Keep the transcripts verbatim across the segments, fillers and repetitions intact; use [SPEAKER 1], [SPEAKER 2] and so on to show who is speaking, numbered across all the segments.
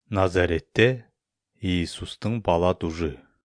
[SPEAKER 1] Назаретте Иисустың бала дужы.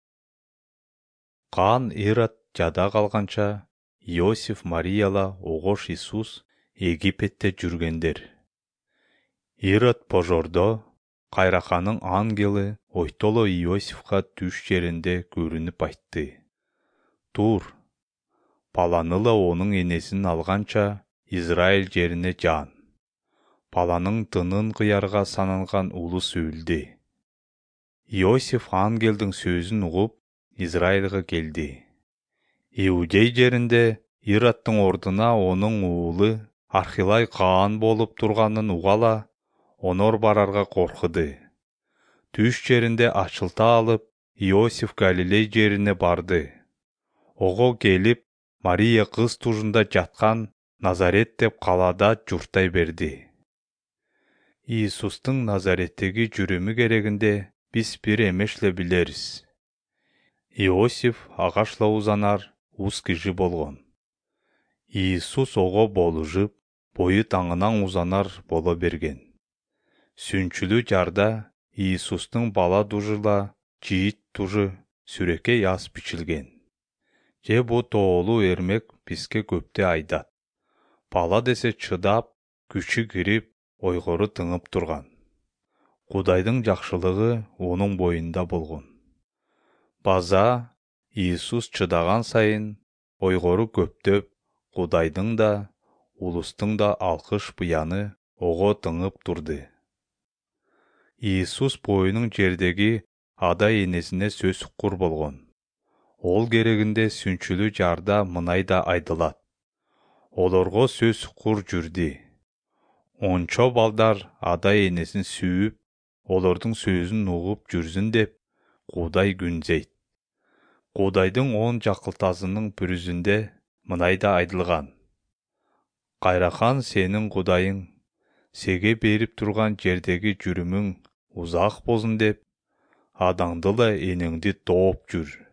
[SPEAKER 1] Қан Ирод жада қалғанша, Иосиф Марияла оғош Иисус Египетте жүргендер. Ирод пожордо, қайрақаның ангелі ойтоло Иосифқа түш жерінде көрініп айтты. Тур, баланыла оның енесін алғанша, Израиль жеріне жан. Баланың тынын қиярға сананған улус өлді. Иосиф ангелдің сөзін ұғып, Израильға келді. Иудей жерінде Иродтың ордына оның уылы Архилай қаан болып тұрғанын уғала, онор барарға қорқыды. Түш жерінде ашылта алып, Иосиф Галилей жеріне барды. Оғо келіп, Мария қыз тұжында жатқан Назарет деп қалада жұрттай берді. Иисустың Назареттегі жүрімі керегінде біз бір емешле білеріз. Иосиф ағашла узанар уз кижи болған. Иисус оғо болужып, бойы таңынан узанар боло берген. Сүнчүлү жарда Иисустың бала дужыла жиит дужы сүреке яс бичилген. Же бу тоолу эрмек бизге көпте айдат. Бала десе чыдап, күчү кирип, ойғоры тыңып тұрған. Құдайдың жақшылығы оның бойында болған. База Иисус чыдаған сайын, ойғоры көптөп, Құдайдың да, улустың да алқыш бұяны оғо тыңып тұрды. Иисус бойының жердегі ада енесіне сөз құр болған. Ол керегінде сүнчүлү жарда мынайда айдылат. Олорго сөз құр жүрді. Ончо балдар ада енесін сүйіп, олардың сөзін ұғып жүрсін деп, Құдай күнзейт. Құдайдың он жақылтасының бүрізінде мынайда айдылған. Қайрақан сенің Құдайың, сеге беріп тұрған жердегі жүрімің ұзақ болсын деп, адаңдыла енеңді топ жүр.